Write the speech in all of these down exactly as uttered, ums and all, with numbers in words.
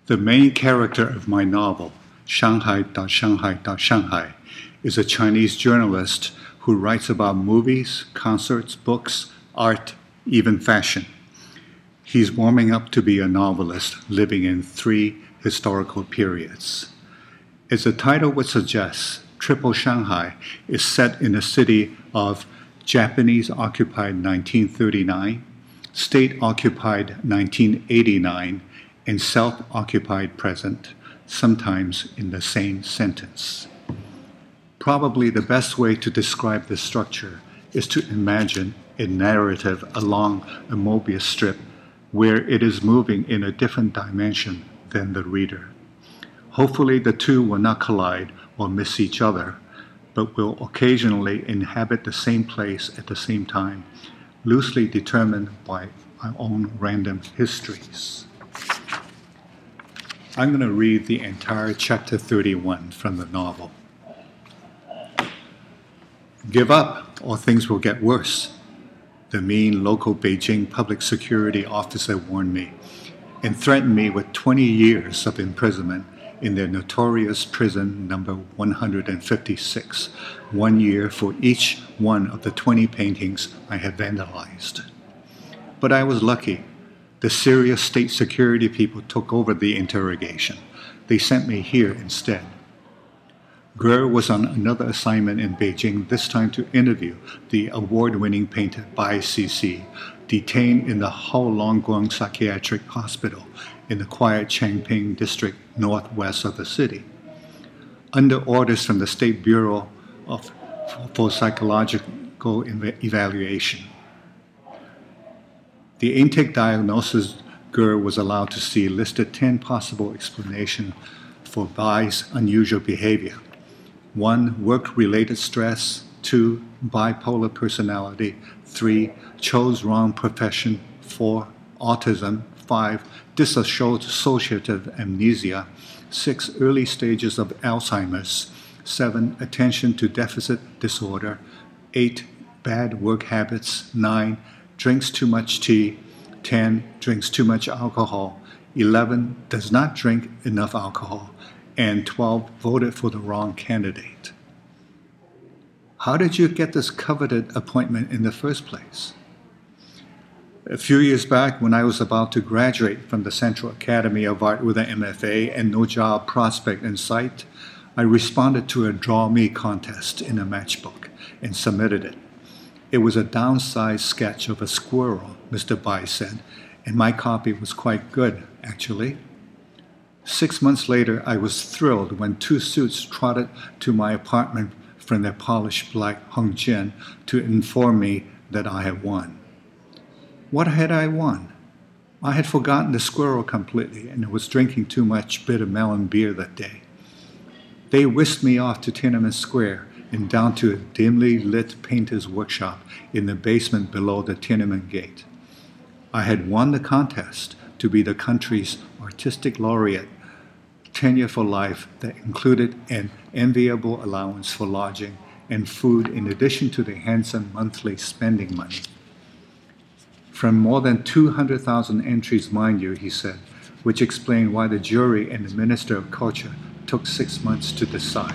The main character of my novel, Shanghai Shanghai Shanghai, is a Chinese journalist who writes about movies, concerts, books, art, even fashion. He's warming up to be a novelist living in three historical periods. As the title would suggest, Triple Shanghai is set in a city of Japanese-occupied nineteen thirty-nine, state-occupied nineteen eighty-nine, and self-occupied present, sometimes in the same sentence. Probably the best way to describe this structure is to imagine a narrative along a Mobius strip where it is moving in a different dimension than the reader. Hopefully the two will not collide or miss each other, but will occasionally inhabit the same place at the same time, loosely determined by our own random histories. I'm going to read the entire chapter thirty-one from the novel. Give up, or things will get worse, the mean local Beijing public security officer warned me, and threatened me with twenty years of imprisonment in their notorious prison number one hundred fifty-six, one year for each one of the twenty paintings I had vandalized. But I was lucky. The serious state security people took over the interrogation. They sent me here instead. Ger was on another assignment in Beijing, this time to interview the award-winning painter Bai Cixi, detained in the Haolongguang Psychiatric Hospital in the quiet Changping district northwest of the city. Under orders from the State Bureau of, for Psychological Evaluation. The intake diagnosis Ger was allowed to see listed ten possible explanations for Bai's unusual behavior. One, work-related stress. Two, bipolar personality. Three, chose wrong profession. Four, autism. Five, dissociative amnesia. Six, early stages of Alzheimer's. Seven, attention to deficit disorder. Eight, bad work habits. Nine, drinks too much tea. ten, drinks too much alcohol. eleven, does not drink enough alcohol. And twelve, voted for the wrong candidate. How did you get this coveted appointment in the first place? A few years back, when I was about to graduate from the Central Academy of Art with an M F A and no job prospect in sight, I responded to a Draw Me contest in a matchbook and submitted it. It was a downsized sketch of a squirrel, Mister Bai said, and my copy was quite good, actually. Six months later, I was thrilled when two suits trotted to my apartment from their polished black Hongjin to inform me that I had won. What had I won? I had forgotten the squirrel completely and was drinking too much bitter melon beer that day. They whisked me off to Tiananmen Square and down to a dimly lit painter's workshop in the basement below the Tiananmen Gate. I had won the contest to be the country's artistic laureate, tenure for life that included an enviable allowance for lodging and food in addition to the handsome monthly spending money. From more than two hundred thousand entries, mind you, he said, which explained why the jury and the Minister of Culture took six months to decide.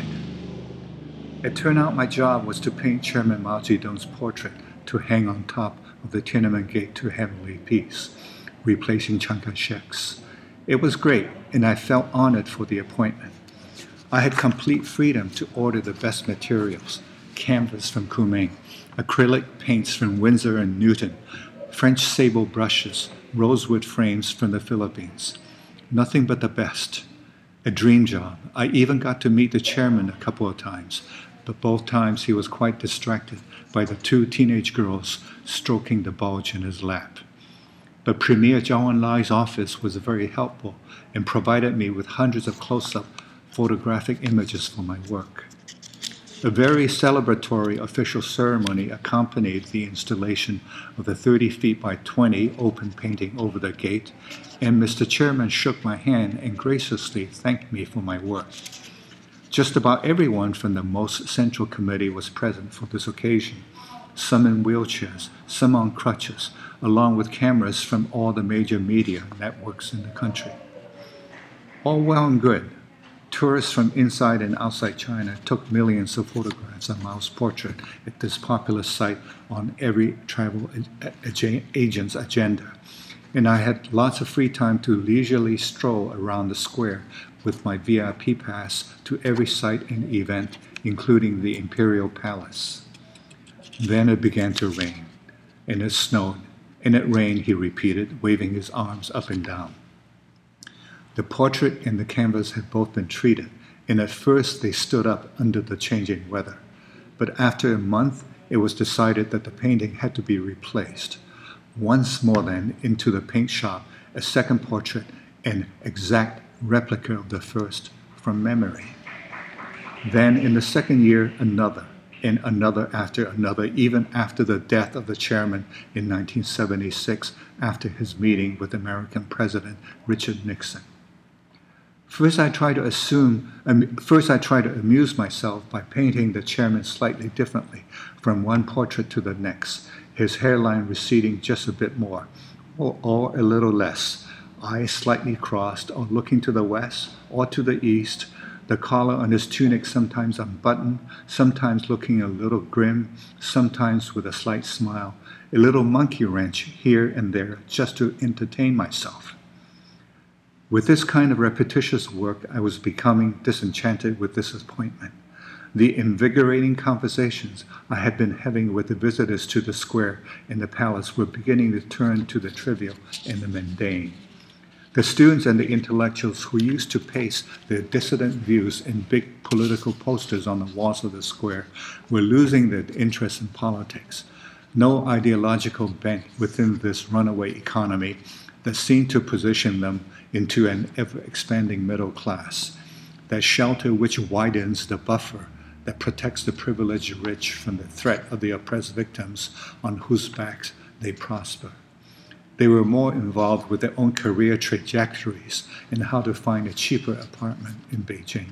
It turned out my job was to paint Chairman Mao Zedong's portrait to hang on top of the Tiananmen Gate to heavenly peace, replacing Chiang Kai-shek's. It was great, and I felt honored for the appointment. I had complete freedom to order the best materials, canvas from Kunming, acrylic paints from Winsor and Newton, French sable brushes, rosewood frames from the Philippines. Nothing but the best. A dream job. I even got to meet the chairman a couple of times, but both times he was quite distracted by the two teenage girls stroking the bulge in his lap. But Premier Zhao Enlai's office was very helpful and provided me with hundreds of close-up photographic images for my work. A very celebratory official ceremony accompanied the installation of the thirty feet by twenty open painting over the gate, and Mister Chairman shook my hand and graciously thanked me for my work. Just about everyone from the most central committee was present for this occasion, some in wheelchairs, some on crutches, along with cameras from all the major media networks in the country. All well and good. Tourists from inside and outside China took millions of photographs of Mao's portrait at this popular site on every travel agent's agenda. And I had lots of free time to leisurely stroll around the square with my V I P pass to every site and event, including the Imperial Palace. Then it began to rain, and it snowed, and it rained, he repeated, waving his arms up and down. The portrait and the canvas had both been treated, and at first they stood up under the changing weather. But after a month, it was decided that the painting had to be replaced. Once more then, into the paint shop, a second portrait, an exact replica of the first from memory. Then in the second year, another, and another after another, even after the death of the chairman in nineteen seventy-six, after his meeting with American President Richard Nixon. First I tried to assume, um, first I tried to amuse myself by painting the chairman slightly differently from one portrait to the next, his hairline receding just a bit more, or, or a little less, eyes slightly crossed or looking to the west or to the east, the collar on his tunic sometimes unbuttoned, sometimes looking a little grim, sometimes with a slight smile, a little monkey wrench here and there just to entertain myself. With this kind of repetitious work, I was becoming disenchanted with disappointment. The invigorating conversations I had been having with the visitors to the square and the palace were beginning to turn to the trivial and the mundane. The students and the intellectuals who used to paste their dissident views in big political posters on the walls of the square were losing their interest in politics. No ideological bent within this runaway economy that seemed to position them into an ever-expanding middle class, that shelter which widens the buffer that protects the privileged rich from the threat of the oppressed victims on whose backs they prosper. They were more involved with their own career trajectories and how to find a cheaper apartment in Beijing.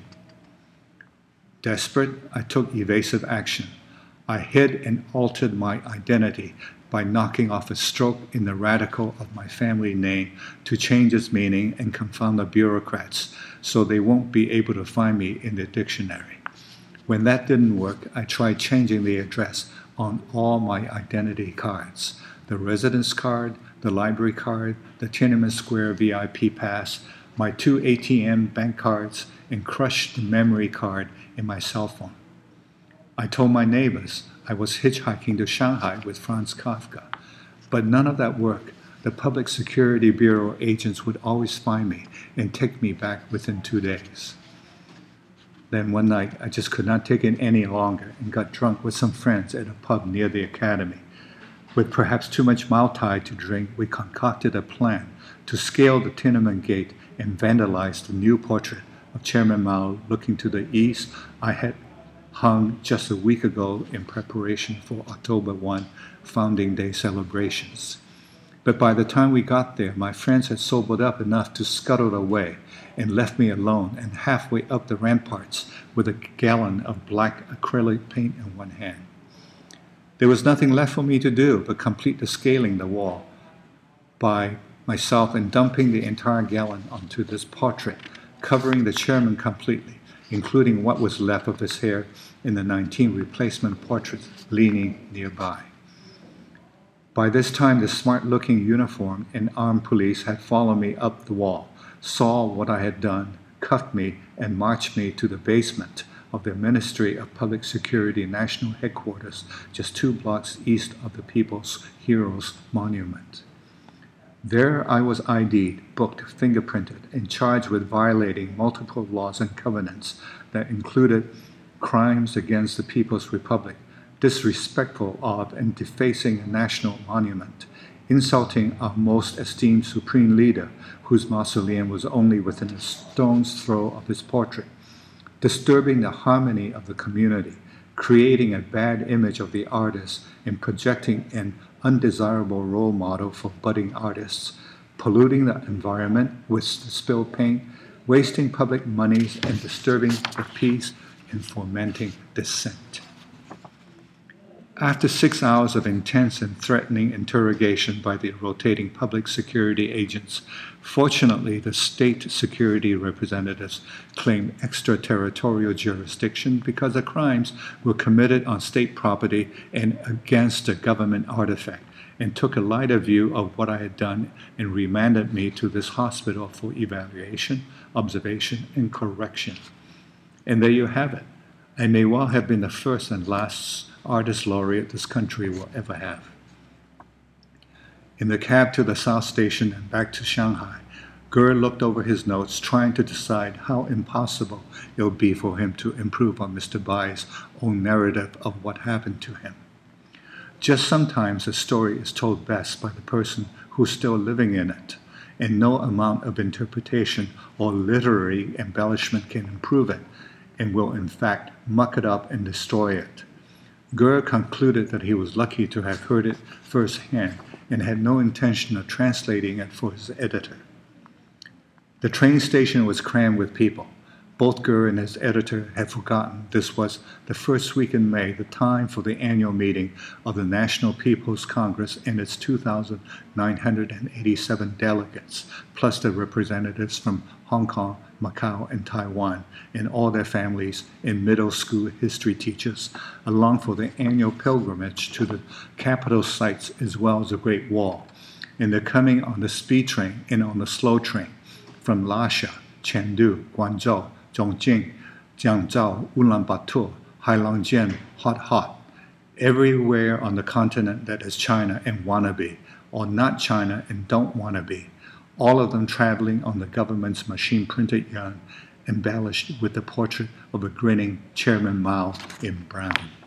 Desperate, I took evasive action. I hid and altered my identity by knocking off a stroke in the radical of my family name to change its meaning and confound the bureaucrats so they won't be able to find me in the dictionary. When that didn't work, I tried changing the address on all my identity cards, the residence card, the library card, the Tiananmen Square V I P pass, my two A T M bank cards, and crushed the memory card in my cell phone. I told my neighbors I was hitchhiking to Shanghai with Franz Kafka, but none of that worked. The Public Security Bureau agents would always find me and take me back within two days. Then one night, I just could not take it any longer and got drunk with some friends at a pub near the academy. With perhaps too much Mao-Tai to drink, we concocted a plan to scale the Tiananmen Gate and vandalize the new portrait of Chairman Mao looking to the east I had hung just a week ago in preparation for October first Founding Day celebrations. But by the time we got there, my friends had sobered up enough to scuttle away and left me alone and halfway up the ramparts with a gallon of black acrylic paint in one hand. There was nothing left for me to do but complete the scaling the wall by myself and dumping the entire gallon onto this portrait, covering the chairman completely, including what was left of his hair in the nineteen replacement portraits leaning nearby. By this time, the smart-looking uniform and armed police had followed me up the wall, saw what I had done, cuffed me, and marched me to the basement of the Ministry of Public Security National Headquarters, just two blocks east of the People's Heroes Monument. There I was I D'd, booked, fingerprinted, and charged with violating multiple laws and covenants that included crimes against the People's Republic, disrespectful of and defacing a national monument, insulting our most esteemed supreme leader, whose mausoleum was only within a stone's throw of his portrait, disturbing the harmony of the community, creating a bad image of the artist and projecting an undesirable role model for budding artists, polluting the environment with spilled paint, wasting public monies and disturbing the peace and fomenting dissent. After six hours of intense and threatening interrogation by the rotating public security agents, fortunately the state security representatives claimed extraterritorial jurisdiction because the crimes were committed on state property and against a government artifact, and took a lighter view of what I had done and remanded me to this hospital for evaluation, observation, and correction. And there you have it. I may well have been the first and last artist laureate this country will ever have. In the cab to the South Station and back to Shanghai, Ge looked over his notes, trying to decide how impossible it would be for him to improve on Mister Bai's own narrative of what happened to him. Just sometimes a story is told best by the person who's still living in it, and no amount of interpretation or literary embellishment can improve it, and will in fact muck it up and destroy it. Ge concluded that he was lucky to have heard it firsthand and had no intention of translating it for his editor. The train station was crammed with people. Both Ge and his editor had forgotten this was the first week in May, the time for the annual meeting of the National People's Congress and its two thousand nine hundred eighty-seven delegates, plus the representatives from Hong Kong, Macau, and Taiwan, and all their families and middle school history teachers, along for the annual pilgrimage to the capital sites as well as the Great Wall. And they're coming on the speed train and on the slow train from Lhasa, Chengdu, Guangzhou, Chongqing, Jiangzhou, Ulaanbaatar, Heilongjiang, Hot Hot, everywhere on the continent that is China and wanna be, or not China and don't wanna be, all of them traveling on the government's machine-printed yuan, embellished with the portrait of a grinning Chairman Mao in brown.